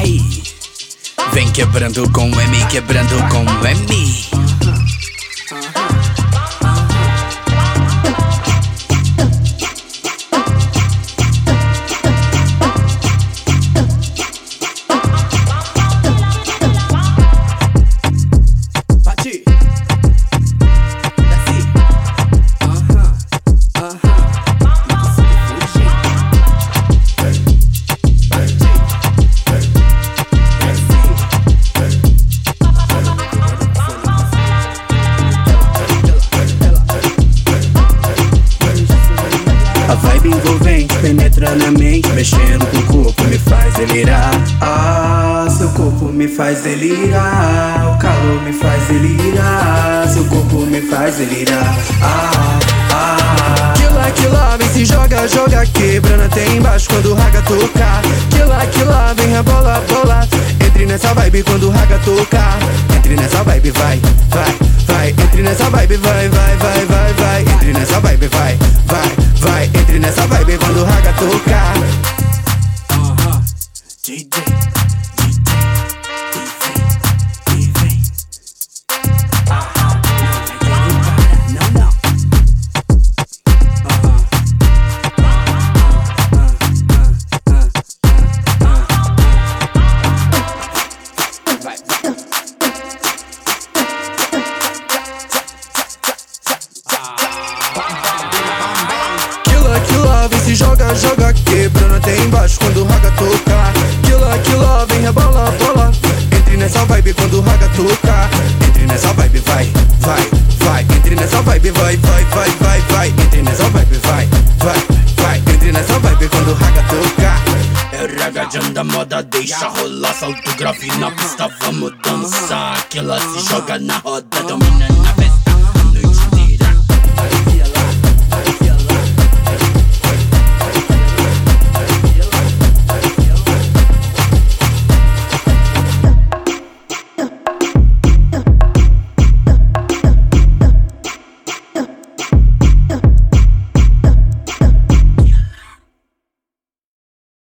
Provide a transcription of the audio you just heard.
Ai, vem quebrando com M, quebrando com M. A vibe envolvente penetra na mente, mexendo com o corpo me faz delirar. Ah, seu corpo me faz delirar, o calor me faz delirar, seu corpo me faz delirar. Aquila, vem se joga, joga, quebrando até embaixo quando o raga tocar. Aquila, vem rebola, bola. Entre nessa vibe quando o raga tocar. Entre nessa vibe, vai, vai, vai. Entre nessa vibe, vai, vai, vai, vai, vai. Entre nessa vibe, vai, vai, vai. Entre nessa vibe quando o raga tocar. DJ, Aquila, vem se joga, joga, quebrando até embaixo quando o raga tocar. Aquila, vem rebola, bola. Entre nessa vibe quando o raga tocar. Entre nessa vibe, vai, vai, vai. Entre nessa vibe, vai, vai, vai, vai, vai. Entre nessa vibe, vai, vai, vai. Entre nessa vibe quando o raga tocar. É o ragadão da moda, deixa rolar. Salto grave na pista, vamos dançar. Aquela se joga na roda, domina na